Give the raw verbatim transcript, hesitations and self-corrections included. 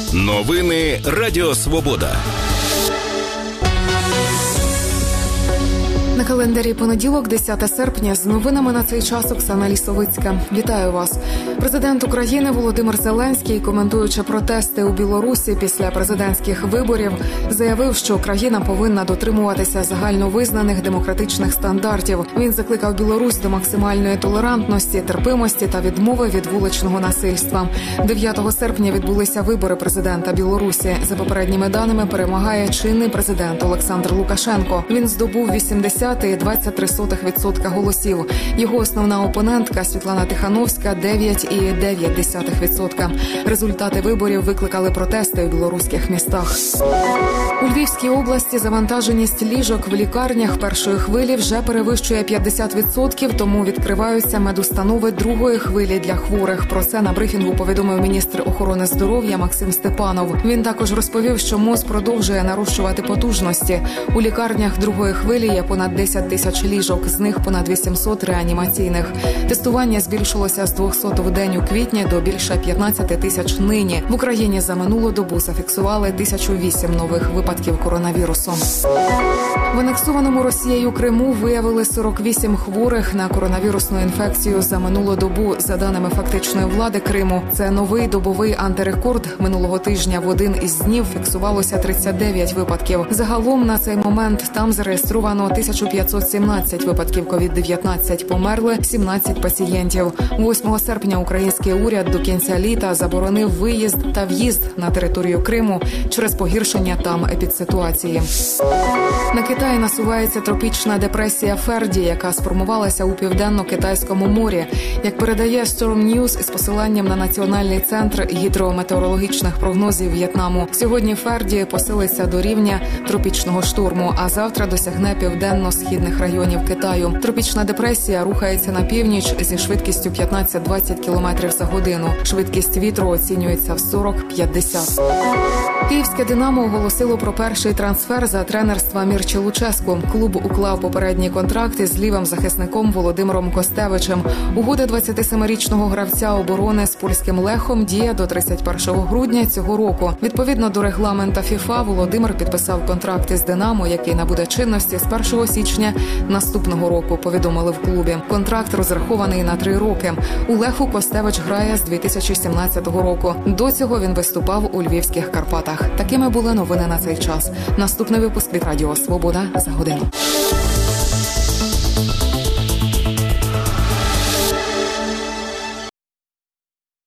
Новини Радіо Свобода. На календарі понеділок, десяте серпня, з новинами на цей час Оксана Лісовицька. Вітаю вас. Президент України Володимир Зеленський, коментуючи протести у Білорусі після президентських виборів, заявив, що країна повинна дотримуватися загальновизнаних демократичних стандартів. Він закликав Білорусь до максимальної толерантності, терпимості та відмови від вуличного насильства. дев'ятого серпня відбулися вибори президента Білорусі. За попередніми даними перемагає чинний президент Олександр Лукашенко. Він здобув вісімдесят і двадцять три сотих відсотка голосів. Його основна опонентка Світлана Тихановська – дев'ять і дев'ять десятих відсотка. Результати виборів викликали протести у білоруських містах. У Львівській області завантаженість ліжок в лікарнях першої хвилі вже перевищує п'ятдесят відсотків, тому відкриваються медустанови другої хвилі для хворих. Про це на брифінгу повідомив міністр охорони здоров'я Максим Степанов. Він також розповів, що МОЗ продовжує нарощувати потужності. У лікарнях другої хвилі є понад десять тисяч ліжок, з них понад вісімсот реанімаційних. Тестування збільшилося з двохсот в день у квітні до більше п'ятнадцять тисяч нині. В Україні за минулу добу зафіксували тисячу вісім нових випадків коронавірусу. В анексованому Росією Криму виявили сорок вісім хворих на коронавірусну інфекцію за минулу добу. За даними фактичної влади Криму, це новий добовий антирекорд. Минулого тижня в один із днів фіксувалося тридцять дев'ять випадків. Загалом на цей момент там зареєстровано тисячу п'ятсот сімнадцять випадків ковід дев'ятнадцять, померли сімнадцять пацієнтів. восьмого серпня український уряд до кінця літа заборонив виїзд та в'їзд на територію Криму через погіршення там епідситуації. На Китай насувається тропічна депресія Ферді, яка сформувалася у Південно-Китайському морі. Як передає Storm News із посиланням на Національний центр гідрометеорологічних прогнозів В'єтнаму, сьогодні Ферді посилиться до рівня тропічного шторму, а завтра досягне південно-східних районів Китаю. Тропічна депресія рухається на північ зі швидкістю п'ятнадцять-двадцять кілометрів за годину. Швидкість вітру оцінюється в сорок-п'ятдесят. Київське «Динамо» оголосило про перший трансфер за тренерства Мірчі Луческу. Клуб уклав попередній контракт із лівим захисником Володимиром Костевичем. Угода двадцятисемирічного гравця оборони з польським Лехом діє до тридцять першого грудня цього року. Відповідно до регламента ФІФА, Володимир підписав контракт із «Динамо», який набуде чинності з першого січня наступного року, повідомили в клубі. Контракт розрахований на три роки. У Леху Костевич грає з дві тисячі сімнадцятого року. До цього він виступав у Львівських Карпатах. Такими були новини на цей час. Наступний випуск від Радіо Свобода за годину.